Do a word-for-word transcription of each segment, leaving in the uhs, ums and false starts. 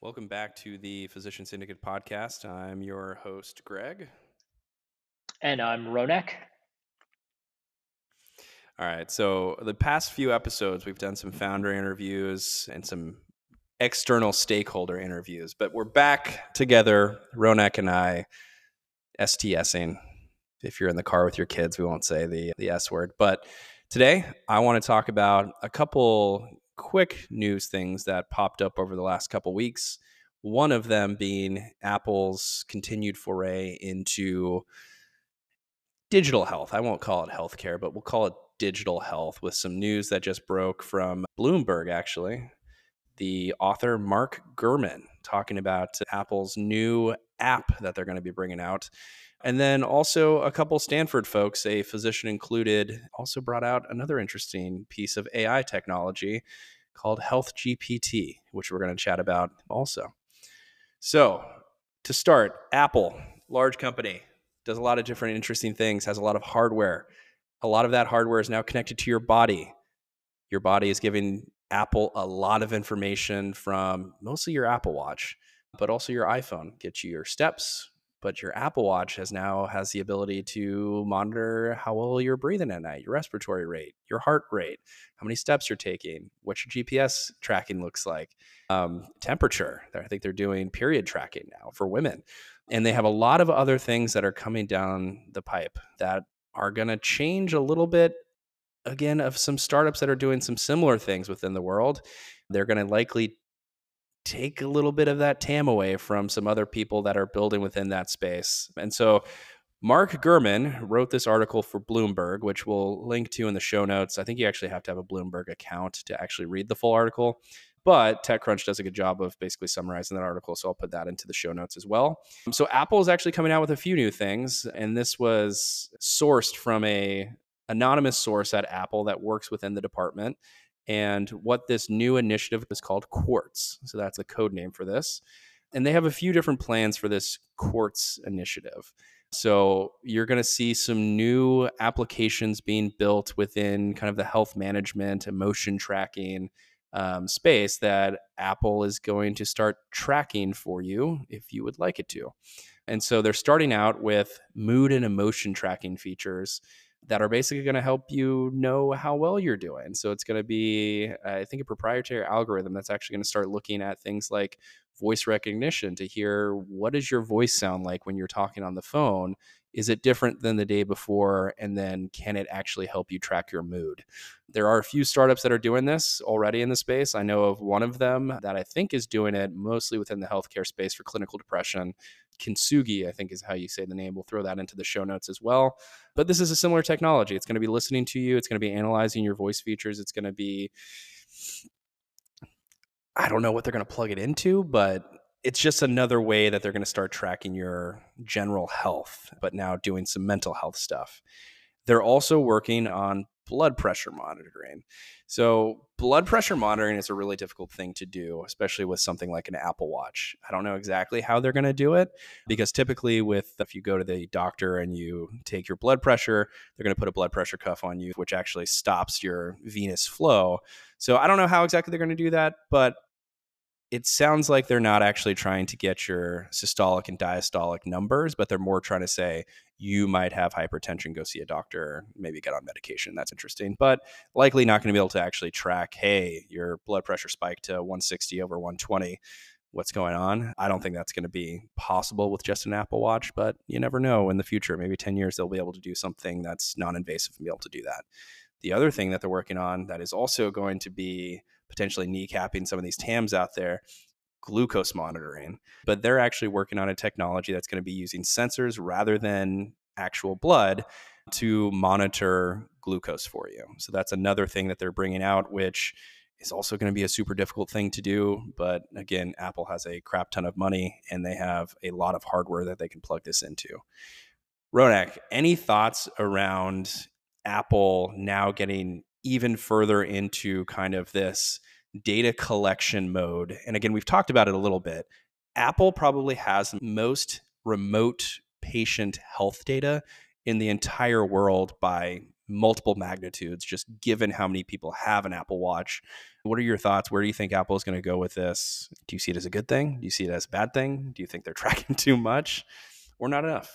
Welcome back to the Physician Syndicate podcast. I'm your host, Greg. And I'm Ronak. All right. So, the past few episodes, we've done some founder interviews and some external stakeholder interviews, but we're back together, Ronak and I, STSing. If you're in the car with your kids, we won't say the, the S word. But today, I want to talk about a couple quick news things that popped up over the last couple weeks. One of them being Apple's continued foray into digital health. I won't call it healthcare, but we'll call it digital health with some news that just broke from Bloomberg, actually. The author, Mark Gurman, talking about Apple's new app that they're going to be bringing out. And then also a couple Stanford folks, a physician included, also brought out another interesting piece of A I technology called Health G P T, which we're going to chat about also. So to start, Apple, large company, does a lot of different interesting things, has a lot of hardware. A lot of that hardware is now connected to your body. Your body is giving Apple a lot of information from mostly your Apple Watch, but also your iPhone. Get you your steps, but your Apple Watch has now has the ability to monitor how well you're breathing at night, your respiratory rate, your heart rate, how many steps you're taking, what your G P S tracking looks like, um, temperature. I think they're doing period tracking now for women. And they have a lot of other things that are coming down the pipe that are going to change a little bit, again, of some startups that are doing some similar things within the world. They're going to likely take a little bit of that T A M away from some other people that are building within that space. And so Mark Gurman wrote this article for Bloomberg, which we'll link to in the show notes. I think you actually have to have a Bloomberg account to actually read the full article. But TechCrunch does a good job of basically summarizing that article, so I'll put that into the show notes as well. So Apple is actually coming out with a few new things, and this was sourced from a anonymous source at Apple that works within the department. And what this new initiative is called Quartz. So that's the code name for this. And they have a few different plans for this Quartz initiative. So you're going to see some new applications being built within kind of the health management, emotion tracking um, space that Apple is going to start tracking for you if you would like it to. And so they're starting out with mood and emotion tracking features that are basically going to help you know how well you're doing. So it's going to be, I think, a proprietary algorithm that's actually going to start looking at things like voice recognition to hear what does your voice sound like when you're talking on the phone? Is it different than the day before? And then can it actually help you track your mood? There are a few startups that are doing this already in the space. I know of one of them that I think is doing it mostly within the healthcare space for clinical depression. Kintsugi, I think is how you say the name. We'll throw that into the show notes as well. But this is a similar technology. It's going to be listening to you. It's going to be analyzing your voice features. It's going to be, I don't know what they're going to plug it into, but it's just another way that they're going to start tracking your general health, but now doing some mental health stuff. They're also working on blood pressure monitoring. So blood pressure monitoring is a really difficult thing to do, especially with something like an Apple Watch. I don't know exactly how they're going to do it because typically with if you go to the doctor and you take your blood pressure, they're going to put a blood pressure cuff on you, which actually stops your venous flow. So I don't know how exactly they're going to do that, but it sounds like they're not actually trying to get your systolic and diastolic numbers, but they're more trying to say you might have hypertension, go see a doctor, maybe get on medication. That's interesting, but likely not going to be able to actually track, hey, your blood pressure spiked to one sixty over one twenty. What's going on? I don't think that's going to be possible with just an Apple Watch, but you never know in the future. Maybe ten years, they'll be able to do something that's non-invasive and be able to do that. The other thing that they're working on that is also going to be potentially kneecapping some of these T A Ms out there, glucose monitoring. But they're actually working on a technology that's going to be using sensors rather than actual blood to monitor glucose for you. So that's another thing that they're bringing out, which is also going to be a super difficult thing to do. But again, Apple has a crap ton of money and they have a lot of hardware that they can plug this into. Ronak, any thoughts around Apple now getting even further into kind of this data collection mode? And again, we've talked about it a little bit. Apple probably has most remote patient health data in the entire world by multiple magnitudes, just given how many people have an Apple Watch. What are your thoughts? Where do you think Apple is going to go with this? Do you see it as a good thing? Do you see it as a bad thing? Do you think they're tracking too much or not enough?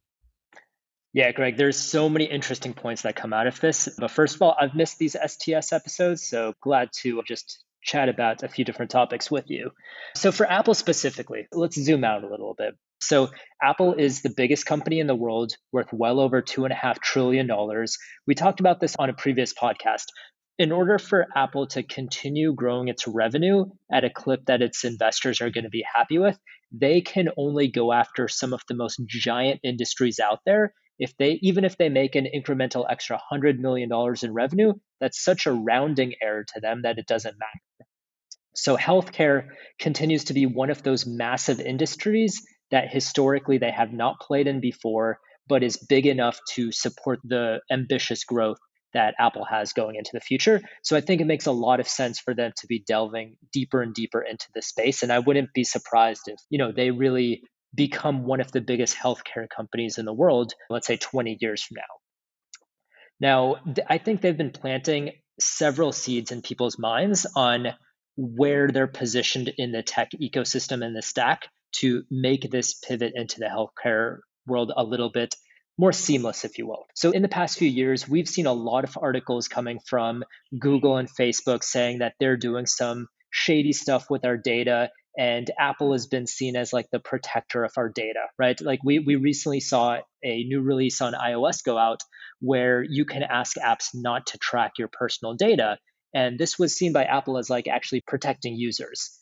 Yeah, Greg, there's so many interesting points that come out of this. But first of all, I've missed these S T S episodes, so glad to just chat about a few different topics with you. So for Apple specifically, let's zoom out a little bit. So Apple is the biggest company in the world, worth well over two and a half trillion dollars. We talked about this on a previous podcast. In order for Apple to continue growing its revenue at a clip that its investors are going to be happy with, they can only go after some of the most giant industries out there. If they even if they make an incremental extra one hundred million dollars in revenue, that's such a rounding error to them that it doesn't matter. So healthcare continues to be one of those massive industries that historically they have not played in before, but is big enough to support the ambitious growth that Apple has going into the future. So I think it makes a lot of sense for them to be delving deeper and deeper into this space. And I wouldn't be surprised if, you know, they really become one of the biggest healthcare companies in the world, let's say twenty years from now. Now, th- I think they've been planting several seeds in people's minds on where they're positioned in the tech ecosystem and the stack to make this pivot into the healthcare world a little bit more seamless, if you will. So, in the past few years, we've seen a lot of articles coming from Google and Facebook saying that they're doing some shady stuff with our data, and Apple has been seen as like the protector of our data, right? Like we we recently saw a new release on iOS go out where you can ask apps not to track your personal data. And this was seen by Apple as like actually protecting users.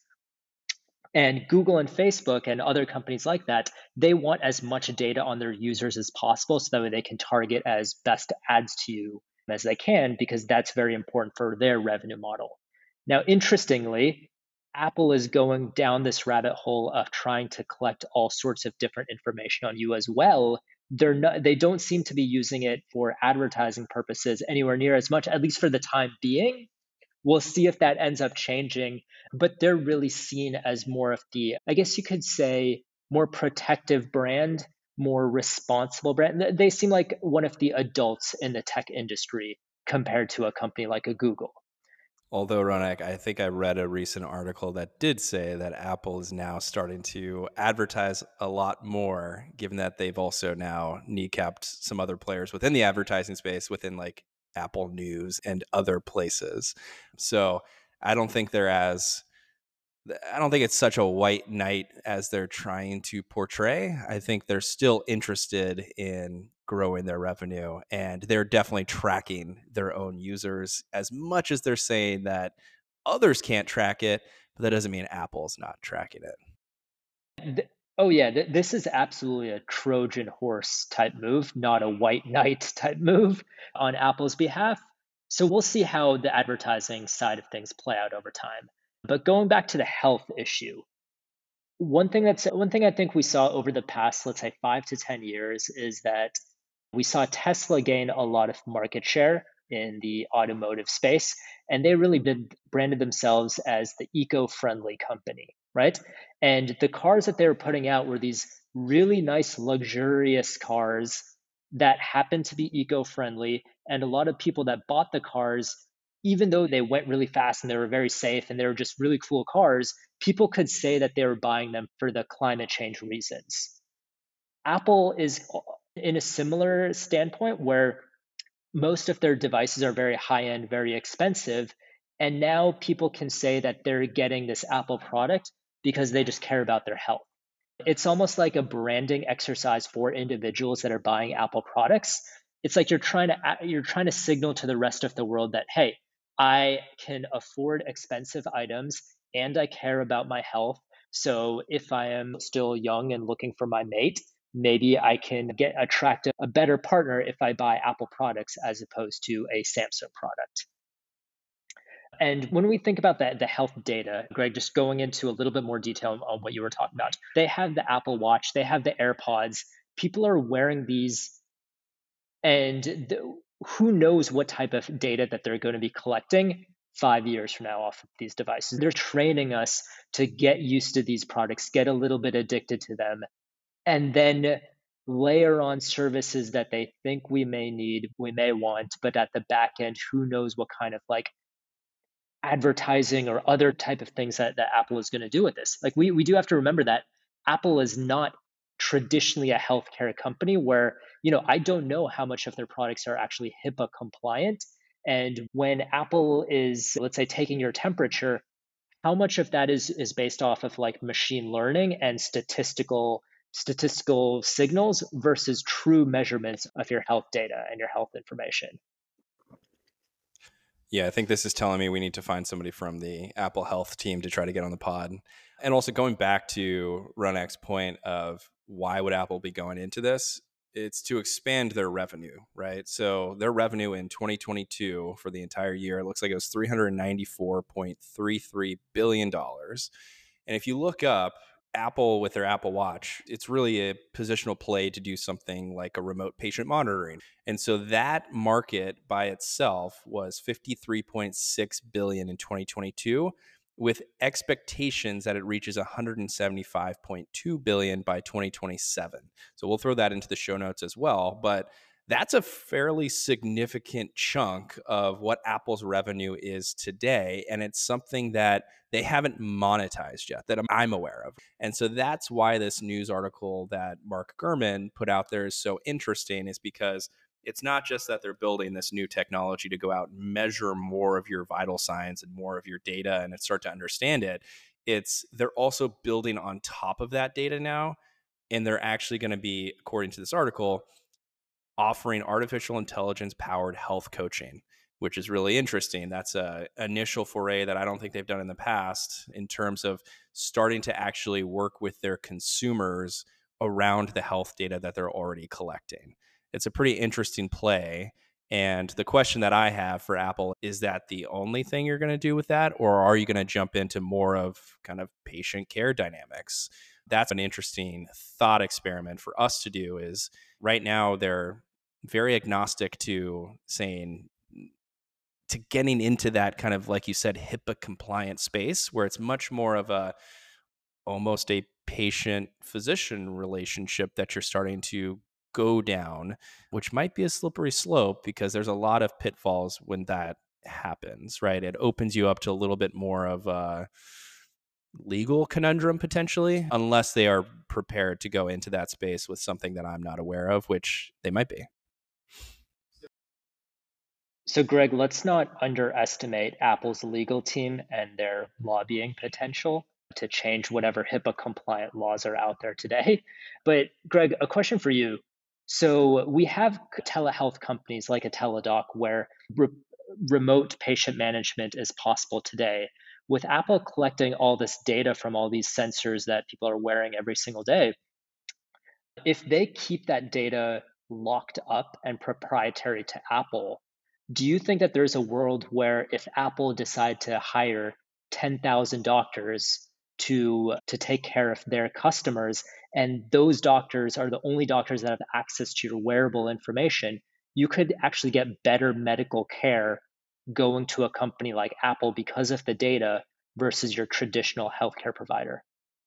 And Google and Facebook and other companies like that, they want as much data on their users as possible so that way they can target as best ads to you as they can, because that's very important for their revenue model. Now, interestingly, Apple is going down this rabbit hole of trying to collect all sorts of different information on you as well. They're not, they don't seem to be using it for advertising purposes anywhere near as much, at least for the time being. We'll see if that ends up changing, but they're really seen as more of the, I guess you could say, more protective brand, more responsible brand. They seem like one of the adults in the tech industry compared to a company like a Google. Although, Ronak, I think I read a recent article that did say that Apple is now starting to advertise a lot more, given that they've also now kneecapped some other players within the advertising space, within like Apple News and other places. So I don't think they're as I don't think it's such a white knight as they're trying to portray. I think they're still interested in growing their revenue, and they're definitely tracking their own users as much as they're saying that others can't track it, but that doesn't mean Apple's not tracking it. Oh yeah, th- this is absolutely a Trojan horse type move, not a white knight type move on Apple's behalf. So we'll see how the advertising side of things play out over time. But going back to the health issue, one thing that's one thing I think we saw over the past, let's say five to ten years is that we saw Tesla gain a lot of market share in the automotive space, and they really did branded themselves as the eco-friendly company, right? And the cars that they were putting out were these really nice, luxurious cars that happened to be eco-friendly, and a lot of people that bought the cars, even though they went really fast and they were very safe and they were just really cool cars, people could say that they were buying them for the climate change reasons. Apple is in a similar standpoint where most of their devices are very high end, very expensive. And now people can say that they're getting this Apple product because they just care about their health. It's almost like a branding exercise for individuals that are buying Apple products. It's like you're trying to you're trying to signal to the rest of the world that, hey, I can afford expensive items and I care about my health. So if I am still young and looking for my mate, maybe I can get attract a better partner if I buy Apple products as opposed to a Samsung product. And when we think about the, the health data, Greg, just going into a little bit more detail on what you were talking about, they have the Apple Watch, they have the AirPods. People are wearing these, and the, who knows what type of data that they're going to be collecting five years from now off of these devices. They're training us to get used to these products, get a little bit addicted to them, and then layer on services that they think we may need, we may want, but at the back end, who knows what kind of like advertising or other type of things that, that Apple is going to do with this. Like we, we do have to remember that Apple is not traditionally a healthcare company where, you know, I don't know how much of their products are actually HIPAA compliant. And when Apple is, let's say, taking your temperature, how much of that is is based off of like machine learning and statistical statistical signals versus true measurements of your health data and your health information? Yeah, I think this is telling me we need to find somebody from the Apple Health team to try to get on the pod. And also going back to Ronak's point of why would Apple be going into this? It's to expand their revenue, right? So their revenue in twenty twenty-two for the entire year, it looks like it was three hundred ninety-four point three three billion dollars. And if you look up Apple with their Apple Watch, it's really a positional play to do something like a remote patient monitoring. And so that market by itself was fifty-three point six billion in twenty twenty-two, with expectations that it reaches one hundred seventy-five point two billion by twenty twenty-seven. So we'll throw that into the show notes as well, but that's a fairly significant chunk of what Apple's revenue is today. And it's something that they haven't monetized yet that I'm aware of. And so that's why this news article that Mark Gurman put out there is so interesting, is because it's not just that they're building this new technology to go out and measure more of your vital signs and more of your data and start to understand it. It's they're also building on top of that data now. And they're actually going to be, according to this article, offering artificial intelligence powered health coaching, which is really interesting. That's a initial foray that I don't think they've done in the past in terms of starting to actually work with their consumers around the health data that they're already collecting. It's a pretty interesting play. And the question that I have for Apple is that the only thing you're going to do with that, or are you going to jump into more of kind of patient care dynamics? That's an interesting thought experiment for us to do. Is right now they're very agnostic to saying, to getting into that kind of, like you said, HIPAA compliant space where it's much more of a almost a patient physician relationship that you're starting to go down, which might be a slippery slope because there's a lot of pitfalls when that happens, right? It opens you up to a little bit more of a legal conundrum potentially, unless they are prepared to go into that space with something that I'm not aware of, which they might be. So, Greg, let's not underestimate Apple's legal team and their lobbying potential to change whatever HIPAA compliant laws are out there today. But, Greg, a question for you. So, we have telehealth companies like a Teladoc where re- remote patient management is possible today. With Apple collecting all this data from all these sensors that people are wearing every single day, if they keep that data locked up and proprietary to Apple, do you think that there's a world where if Apple decide to hire ten thousand doctors to to take care of their customers, and those doctors are the only doctors that have access to your wearable information, you could actually get better medical care going to a company like Apple because of the data versus your traditional healthcare provider?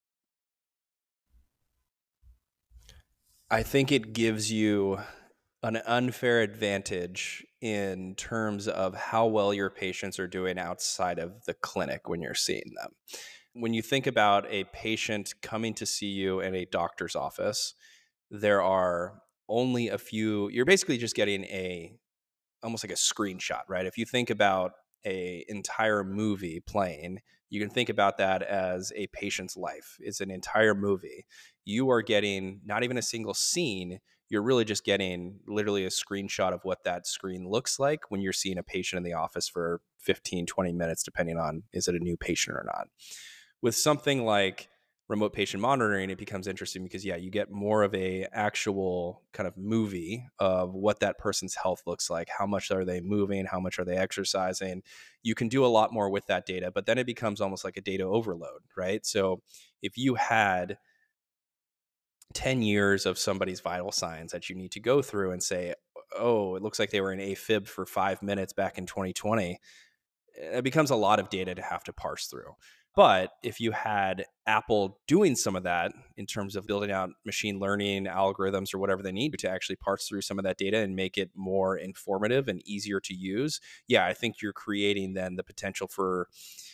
I think it gives you an unfair advantage in terms of how well your patients are doing outside of the clinic when you're seeing them. When you think about a patient coming to see you in a doctor's office, there are only a few, you're basically just getting a almost like a screenshot, right? If you think about a entire movie playing, you can think about that as a patient's life. It's an entire movie. You are getting not even a single scene. You're really just getting literally a screenshot of what that screen looks like when you're seeing a patient in the office for fifteen, twenty minutes, depending on is it a new patient or not. With something like remote patient monitoring, it becomes interesting because, yeah, you get more of a actual kind of movie of what that person's health looks like. How much are they moving? How much are they exercising? You can do a lot more with that data, but then it becomes almost like a data overload, right? So if you had ten years of somebody's vital signs that you need to go through and say, oh, it looks like they were in AFib for five minutes back in twenty twenty, it becomes a lot of data to have to parse through. But if you had Apple doing some of that in terms of building out machine learning algorithms or whatever they need to actually parse through some of that data and make it more informative and easier to use, yeah, I think you're creating then the potential for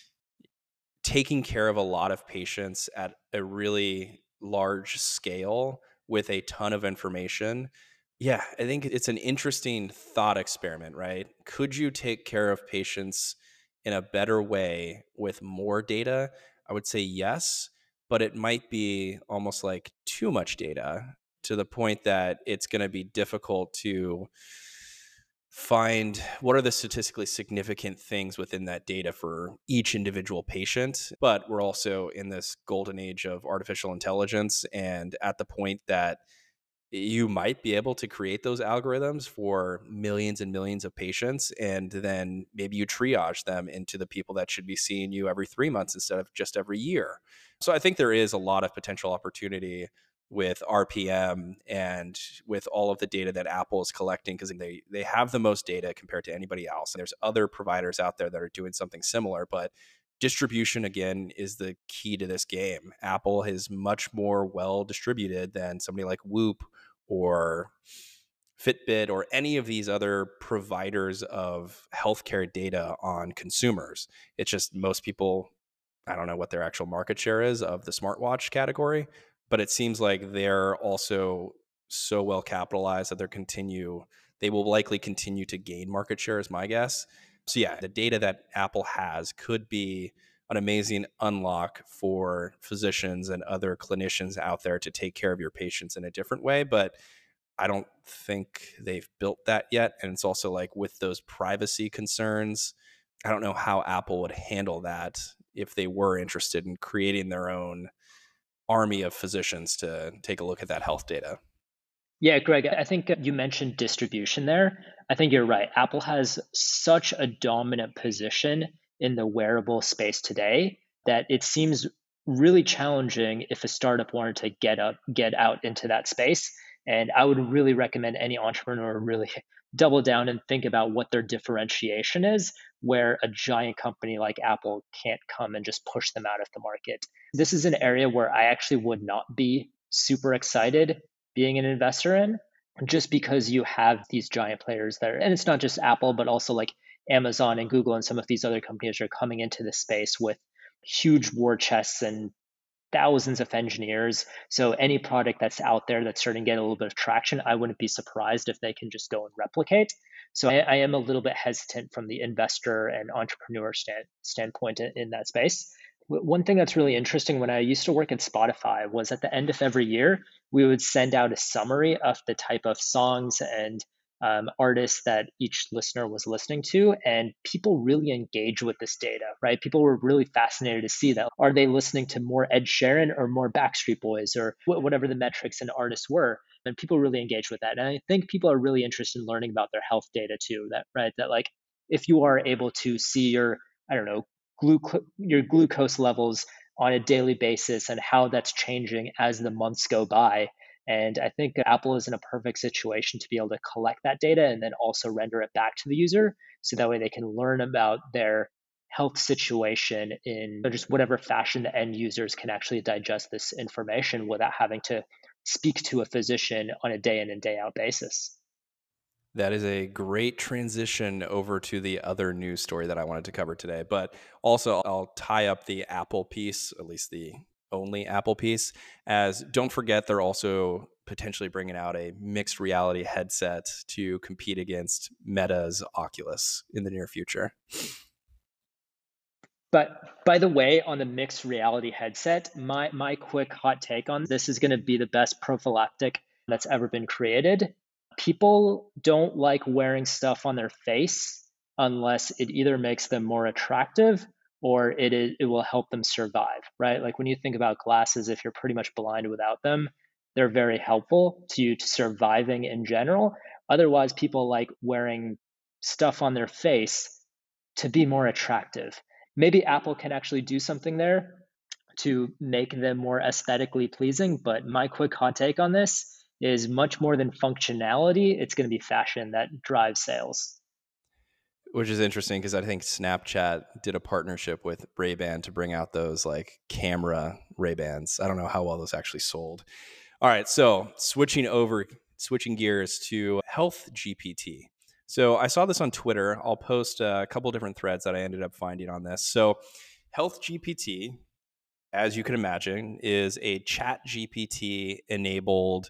taking care of a lot of patients at a really large scale with a ton of information. Yeah, I think it's an interesting thought experiment, right? Could you take care of patients in a better way with more data? I would say yes, but it might be almost like too much data to the point that it's going to be difficult to find what are the statistically significant things within that data for each individual patient. But we're also in this golden age of artificial intelligence and at the point that you might be able to create those algorithms for millions and millions of patients, and then maybe you triage them into the people that should be seeing you every three months instead of just every year. So I think there is a lot of potential opportunity with R P M and with all of the data that Apple is collecting, because they they have the most data compared to anybody else. And there's other providers out there that are doing something similar, but distribution again is the key to this game. Apple is much more well distributed than somebody like Whoop or Fitbit or any of these other providers of healthcare data on consumers. It's just most people, I don't know what their actual market share is of the smartwatch category, but it seems like they're also so well capitalized that they're continue they will likely continue to gain market share is my guess. So yeah, the data that Apple has could be an amazing unlock for physicians and other clinicians out there to take care of your patients in a different way, but I don't think they've built that yet. And it's also like with those privacy concerns, I don't know how Apple would handle that if they were interested in creating their own army of physicians to take a look at that health data. Yeah, Greg, I think you mentioned distribution there. I think you're right. Apple has such a dominant position in the wearable space today that it seems really challenging if a startup wanted to get up, get out into that space. And I would really recommend any entrepreneur really double down and think about what their differentiation is, where a giant company like Apple can't come and just push them out of the market. This is an area where I actually would not be super excited being an investor in, just because you have these giant players there. And it's not just Apple, but also like Amazon and Google and some of these other companies are coming into this space with huge war chests and thousands of engineers. So any product that's out there that's starting to get a little bit of traction, I wouldn't be surprised if they can just go and replicate. So I, I am a little bit hesitant from the investor and entrepreneur stand, standpoint in, in that space. One thing that's really interesting when I used to work at Spotify was at the end of every year, we would send out a summary of the type of songs and um, artists that each listener was listening to. And people really engage with this data, right? People were really fascinated to see that. Are they listening to more Ed Sheeran or more Backstreet Boys or wh- whatever the metrics and artists were? And people really engage with that. And I think people are really interested in learning about their health data too, that, right? That like, if you are able to see your, I don't know, glucose your glucose levels on a daily basis and how that's changing as the months go by. And I think Apple is in a perfect situation to be able to collect that data and then also render it back to the user. So that way they can learn about their health situation in just whatever fashion the end users can actually digest this information without having to speak to a physician on a day in and day out basis. That is a great transition over to the other news story that I wanted to cover today. But also, I'll tie up the Apple piece, at least the only Apple piece, as don't forget they're also potentially bringing out a mixed reality headset to compete against Meta's Oculus in the near future. But by the way, on the mixed reality headset, my, my quick hot take on this is going to be the best prophylactic that's ever been created. People don't like wearing stuff on their face unless it either makes them more attractive or it is, it will help them survive, right? Like when you think about glasses, if you're pretty much blind without them, they're very helpful to you to surviving in general. Otherwise, people like wearing stuff on their face to be more attractive. Maybe Apple can actually do something there to make them more aesthetically pleasing. But my quick hot take on this is much more than functionality, it's going to be fashion that drives sales. Which is interesting because I think Snapchat did a partnership with Ray-Ban to bring out those like camera Ray-Bans. I don't know how well those actually sold. All right, so switching over, switching gears to Health G P T. So I saw this on Twitter. I'll post a couple different threads that I ended up finding on this. So Health G P T, as you can imagine, is a Chat G P T enabled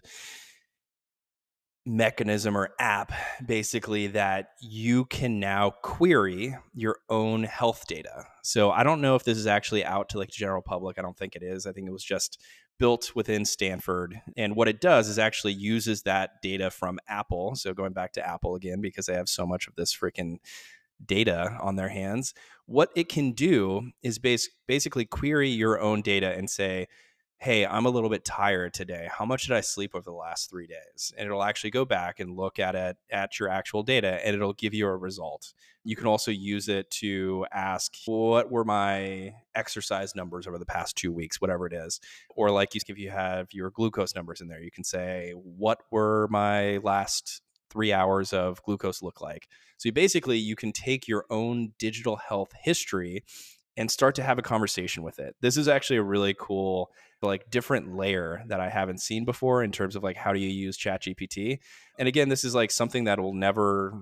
mechanism or app basically that you can now query your own health data. So I don't know if this is actually out to like the general public. I don't think it is. I think it was just built within Stanford. And what it does is actually uses that data from Apple. So going back to Apple again, because they have so much of this freaking data on their hands, what it can do is base, basically query your own data and say, hey, I'm a little bit tired today. How much did I sleep over the last three days? And it'll actually go back and look at it at your actual data, and it'll give you a result. You can also use it to ask, what were my exercise numbers over the past two weeks, whatever it is. Or like you, if you have your glucose numbers in there, you can say, what were my last three hours of glucose look like? So you basically, you can take your own digital health history and start to have a conversation with it. This is actually a really cool, like different layer that I haven't seen before in terms of like, how do you use ChatGPT? And again, this is like something that will never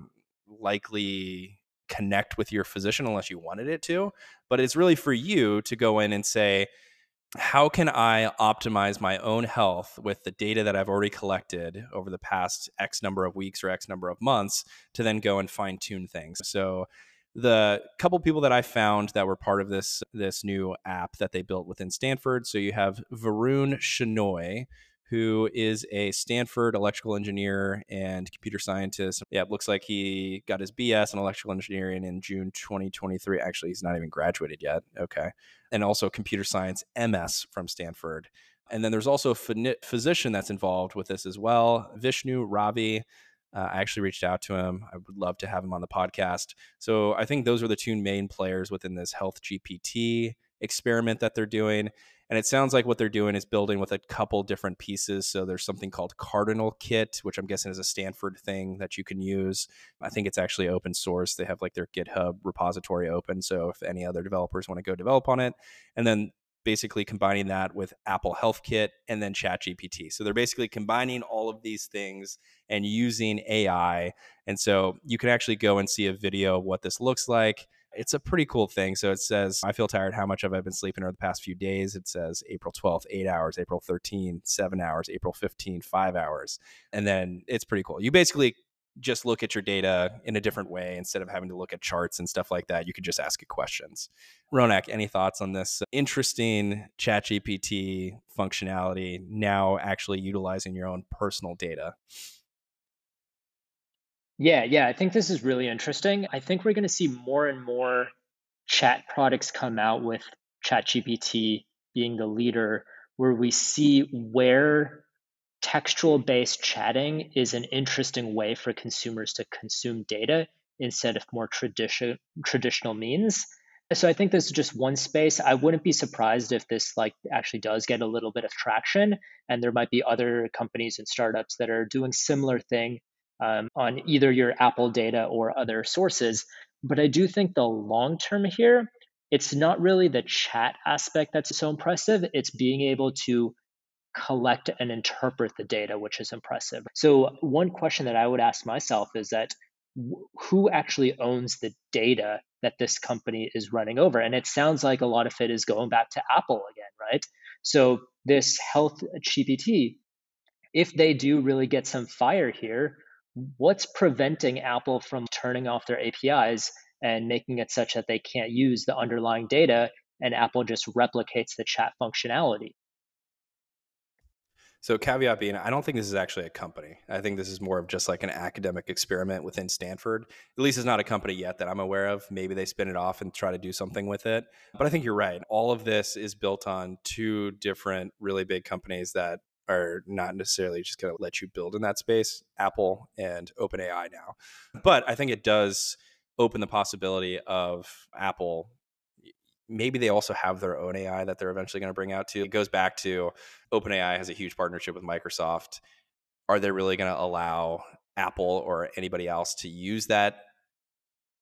likely connect with your physician unless you wanted it to, but it's really for you to go in and say, how can I optimize my own health with the data that I've already collected over the past X number of weeks or X number of months to then go and fine tune things? So the couple people that I found that were part of this this new app that they built within Stanford. So you have Varun Shenoy, who is a Stanford electrical engineer and computer scientist. Yeah, it looks like he got his B S in electrical engineering in June twenty twenty-three. Actually, he's not even graduated yet. Okay. And also computer science M S from Stanford. And then there's also a physician that's involved with this as well, Vishnu Ravi. Uh, I actually reached out to him. I would love to have him on the podcast. So I think those are the two main players within this Health G P T experiment that they're doing. And it sounds like what they're doing is building with a couple different pieces. So there's something called Cardinal Kit, which I'm guessing is a Stanford thing that you can use. I think it's actually open source. They have like their GitHub repository open. So if any other developers want to go develop on it, and then basically combining that with Apple Health Kit and then ChatGPT. So they're basically combining all of these things and using A I. And so you can actually go and see a video of what this looks like. It's a pretty cool thing. So it says, I feel tired. How much have I been sleeping over the past few days? It says April twelfth, eight hours, April thirteenth, seven hours, April fifteenth, five hours. And then it's pretty cool. You basically just look at your data in a different way instead of having to look at charts and stuff like that. You could just ask it questions. Ronak, any thoughts on this interesting ChatGPT functionality now actually utilizing your own personal data? Yeah, yeah, I think this is really interesting. I think we're going to see more and more chat products come out with ChatGPT being the leader, where we see where textual based chatting is an interesting way for consumers to consume data instead of more tradition, traditional means. So I think this is just one space. I wouldn't be surprised if this like actually does get a little bit of traction, and there might be other companies and startups that are doing similar thing um, on either your Apple data or other sources. But I do think the long term here, it's not really the chat aspect that's so impressive. It's being able to collect and interpret the data, which is impressive. So one question that I would ask myself is that who actually owns the data that this company is running over? And it sounds like a lot of it is going back to Apple again, right? So this Health G P T, if they do really get some fire here, what's preventing Apple from turning off their A P Is and making it such that they can't use the underlying data and Apple just replicates the chat functionality? So caveat being, I don't think this is actually a company. I think this is more of just like an academic experiment within Stanford. At least it's not a company yet that I'm aware of. Maybe they spin it off and try to do something with it. But I think you're right. All of this is built on two different really big companies that are not necessarily just going to let you build in that space, Apple and OpenAI now. But I think it does open the possibility of Apple. Maybe they also have their own A I that they're eventually going to bring out too. It goes back to OpenAI has a huge partnership with Microsoft. Are they really going to allow Apple or anybody else to use that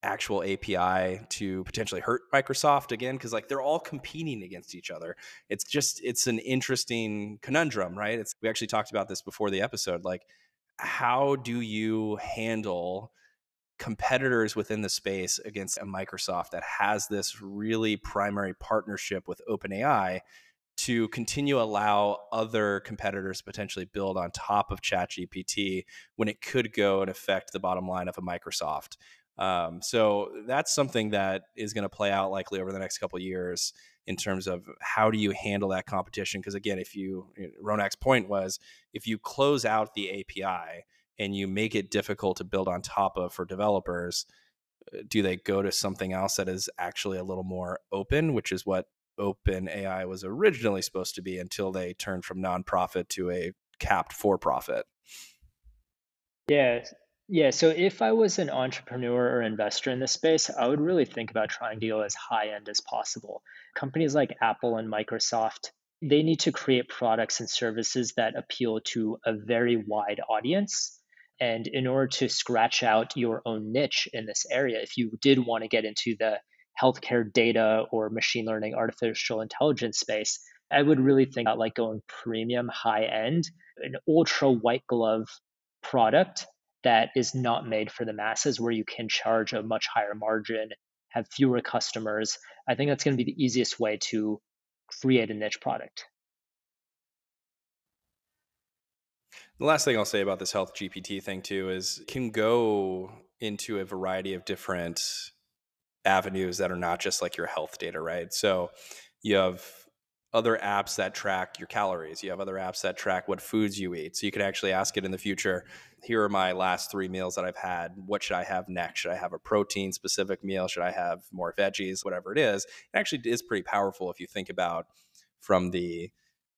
actual A P I to potentially hurt Microsoft again, because like they're all competing against each other. It's just it's an interesting conundrum, right? It's we actually talked about this before the episode. Like, how do you handle competitors within the space against a Microsoft that has this really primary partnership with OpenAI to continue allow other competitors to potentially build on top of ChatGPT when it could go and affect the bottom line of a Microsoft. Um, so that's something that is going to play out likely over the next couple of years in terms of how do you handle that competition? Because again, if you, Ronak's point was, if you close out the A P I and you make it difficult to build on top of for developers, do they go to something else that is actually a little more open, which is what OpenAI was originally supposed to be until they turned from nonprofit to a capped for profit? Yeah. Yeah. So if I was an entrepreneur or investor in this space, I would really think about trying to go as high end as possible. Companies like Apple and Microsoft, they need to create products and services that appeal to a very wide audience. And in order to scratch out your own niche in this area, if you did want to get into the healthcare data or machine learning, artificial intelligence space, I would really think about like going premium high end, an ultra white glove product that is not made for the masses, where you can charge a much higher margin, have fewer customers. I think that's going to be the easiest way to create a niche product. The last thing I'll say about this health G P T thing too is it can go into a variety of different avenues that are not just like your health data, right? So you have other apps that track your calories. You have other apps that track what foods you eat. So you could actually ask it in the future, here are my last three meals that I've had. What should I have next? Should I have a protein specific meal? Should I have more veggies? Whatever it is. It actually is pretty powerful if you think about from the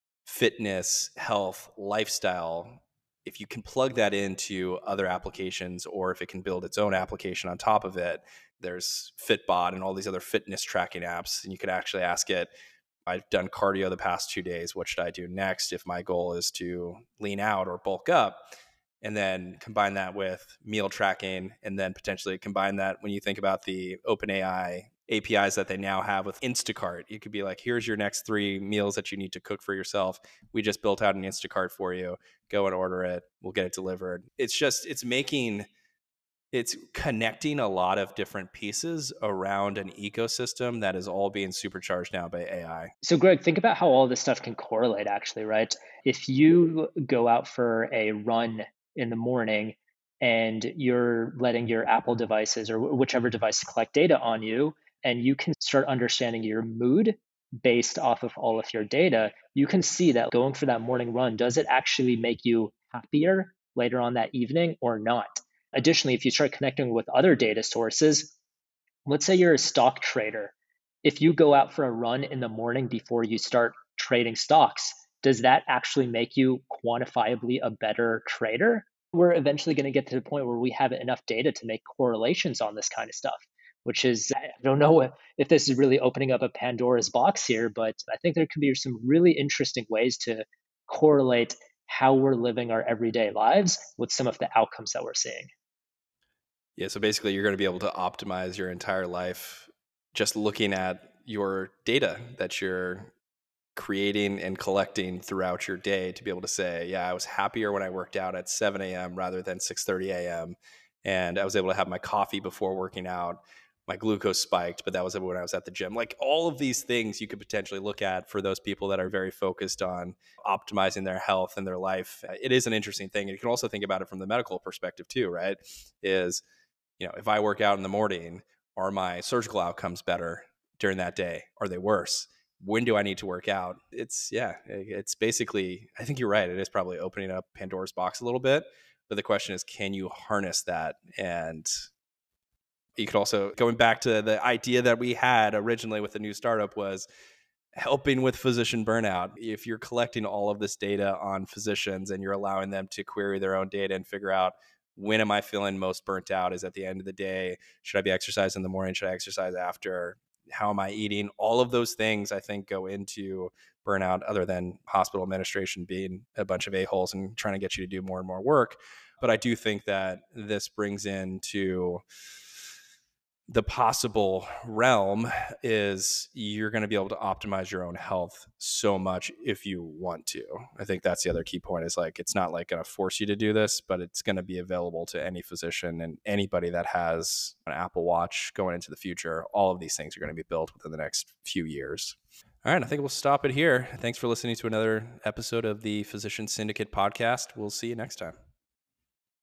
fitness, health, lifestyle. If you can plug that into other applications, or if it can build its own application on top of it, there's Fitbot and all these other fitness tracking apps. And you could actually ask it, I've done cardio the past two days. What should I do next if my goal is to lean out or bulk up? And then combine that with meal tracking, and then potentially combine that when you think about the OpenAI A P Is that they now have with Instacart. You could be like, here's your next three meals that you need to cook for yourself. We just built out an Instacart for you. Go and order it. We'll get it delivered. It's just, it's making it's connecting a lot of different pieces around an ecosystem that is all being supercharged now by A I. So, Greg, think about how all this stuff can correlate, actually, right? If you go out for a run in the morning and you're letting your Apple devices or whichever device collect data on you, and you can start understanding your mood based off of all of your data, you can see that going for that morning run, does it actually make you happier later on that evening or not? Additionally, if you start connecting with other data sources, let's say you're a stock trader. If you go out for a run in the morning before you start trading stocks, does that actually make you quantifiably a better trader? We're eventually going to get to the point where we have enough data to make correlations on this kind of stuff, which is, I don't know if, if this is really opening up a Pandora's box here, but I think there could be some really interesting ways to correlate how we're living our everyday lives with some of the outcomes that we're seeing. Yeah, so basically you're going to be able to optimize your entire life just looking at your data that you're creating and collecting throughout your day to be able to say, yeah, I was happier when I worked out at seven a.m. rather than six thirty a.m. And I was able to have my coffee before working out. My glucose spiked, but that was when I was at the gym. Like all of these things you could potentially look at for those people that are very focused on optimizing their health and their life. It is an interesting thing. And you can also think about it from the medical perspective too, right? Is, you know, if I work out in the morning, are my surgical outcomes better during that day? Are they worse? When do I need to work out? It's, yeah, it's basically, I think you're right. It is probably opening up Pandora's box a little bit. But the question is, can you harness that? And you could also, going back to the idea that we had originally with the new startup, was helping with physician burnout. If you're collecting all of this data on physicians and you're allowing them to query their own data and figure out, when am I feeling most burnt out? Is at the end of the day. Should I be exercising in the morning? Should I exercise after? How am I eating? All of those things I think go into burnout, other than hospital administration being a bunch of a-holes and trying to get you to do more and more work. But I do think that this brings into the possible realm is you're going to be able to optimize your own health so much if you want to. I think that's the other key point is like, it's not like going to force you to do this, but it's going to be available to any physician and anybody that has an Apple Watch going into the future. All of these things are going to be built within the next few years. All right, I think we'll stop it here. Thanks for listening to another episode of the Physician Syndicate podcast. We'll see you next time.